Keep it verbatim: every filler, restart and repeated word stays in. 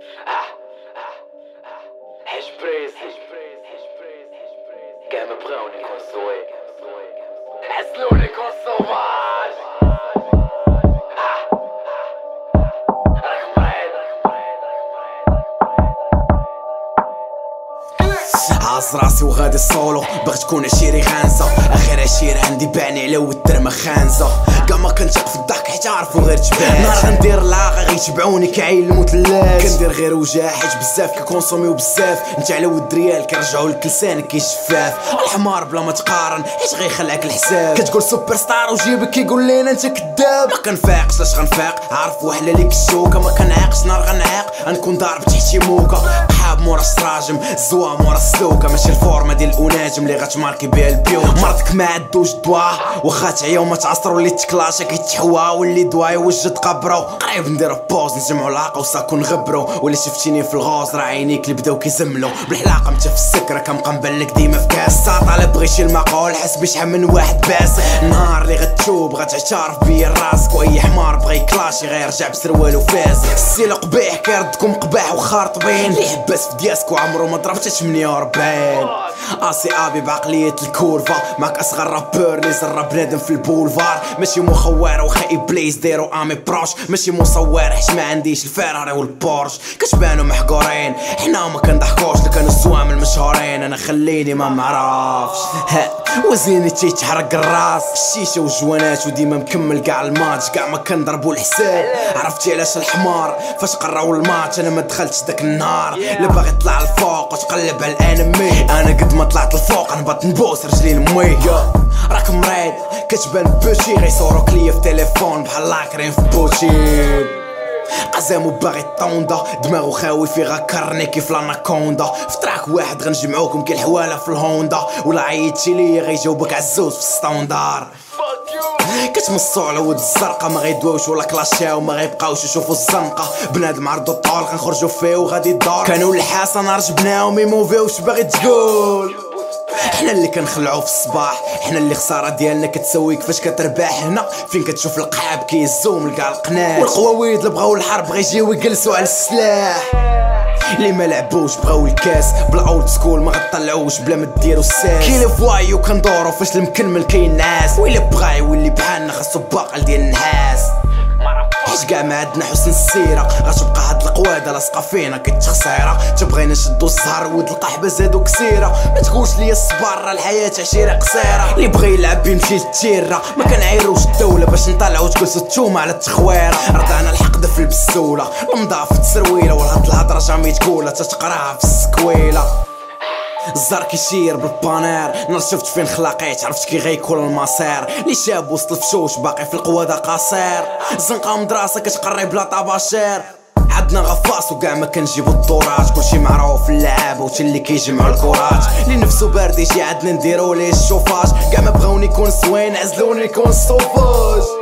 حج بريزي كاع ما بغاوني نكون سوي حسنوني نكون سوفاج راك مريض عاز راسي وغادي الصولو بغيت تكون عشيري غانزة اخر عشيرة عندي باني على ود الترمة خانزة كاع ما كنتق في الضحك حيت عارفو غير تبان نهار غندير العاقة غيتبعوني كعين المثلات كندير غير وجاع حيت بزاف كيكونسوميو بزاف انت على ود ريال كيرجعو لك لسانك كيشفاف الحمار بلا ما تقارن حيت غيخلعك الحساب كتقول سوبر ستار وجيبك كيقول لينا انت كذاب ما كنفاقش لاش غنفاق عارف وحله ليك الشوكة ما كنعاقش نهار غنعاق غنكون ضارب تحتي موكا قحاب مورا السراجم الزوا مورا السلوكة ماشي الفورمة ديال الاناجم اللي غتماركي بها البيوت مرضك ما عندوش دواء واخا تعيا وما تعصر ولي تكلاشا كيتحوا واللي دواي وجد قبرو قريب نديرو بوز نجمعو العاقة وساكو نغبرو ولا شفتيني في الغوص راه عينيك اللي بداو كيزملو بالحلاقة متى في السكرة كنبقى نبلك ديما في كاس طالع بغيتي المقول حسبي شحال من واحد باسق النهار اللي غتشوب غتعترف بيا راسك واي حمار بغا يكلاشي غيرجع بسروالو فاسق السيل قبيح كيردكم قباح وخارطبين اللي حباس في دياسكو عمرو ما ضرب حتى ثمانية وأربعين اسي ابي بعقلية الكورفا معك اصغر رابور اللي زرا بنادم في البولفار ماشي مخوار وخا ابليس ديرو امي بروش ماشي مصور حيت ما عنديش الفيراري والبورش كتبانو محقورين حنا ما كنضحكوش اللي كانوا الزوام المشهورين انا خليني ما معرفش وزيني تيتحرق الراس الشيشه والجوانات وديما مكمل كاع الماتش كاع ما كنضربو الحساب عرفتي علاش الحمار فاش قراو الماتش انا ما دخلتش داك النهار لا باغي طلع الفوق وتقلب على الانمي انا قد ما طلعت الفوق نبات نبوس رجلي لمي راك مريض كتبان بوشي غيصوروك ليا في تليفون بحال لاكرين في بوتين قزامو باغي طوندا دماغو خاوي في غاكرني كيف لاناكوندا في تراك واحد غنجمعوكم كي الحواله في الهوندا ولا عيطتي ليا غيجاوبك عزوز في الستوندار كتمصو على ود الزرقاء ما غيدواوش ولا كلاشاو ما غيبقاوش يشوفوا الزنقه بنادم عرضو الطول غنخرجوا فيه وغادي الدار كانوا الحاسه نهار جبناهم يموفيوش باغي تقول حنا اللي كنخلعو في الصباح حنا اللي خساره ديالنا كتسويك فاش كترباح هنا فين كتشوف القحاب كيزوم لكاع القناع والقواويد اللي بغاو الحرب غيجيو يجلسوا على السلاح اللي ما لعبوش بغاو الكاس بلا اولد سكول ما غطلعوش بلا ما ديروا الساس كي فوايو كندورو فاش المكمل كينعاس ويلي بغا واللي بحالنا خاصو باقل ديال النحاس حيت كاع ما عندنا حسن السيره غتبقى هاد القواده لاصقه فينا كتخسيره تبغينا نشدو الزهر ود القحبه زادو كسيره ما تقولش ليا الصبر راه الحياه عشيره قصيره اللي بغى يلعب يمشي للتيره ما كنعيروش الدوله باش نطلعو تجلسو التومه على التخويره رضعنا الحقد في البسوله المضاف في التسرويله وهاد الهضره جامي تقولها تتقراها في السكويله الزر كيشير بالبانير نهار شفت فين خلاقيت عرفت كي غيكون المصير اللي شاب وسط الفشوش باقي في القواده قصير الزنقه مدرسه كتقري بلا طباشير عندنا غفاص وكاع ما كنجيبو الدورات كلشي معروف اللعابه وشي اللي كيجمعوا الكرات اللي نفسو بارد يجي عندنا نديرو ليه الشوفاج كاع ما بغاوني نكون زوين عزلوني نكون صوفاج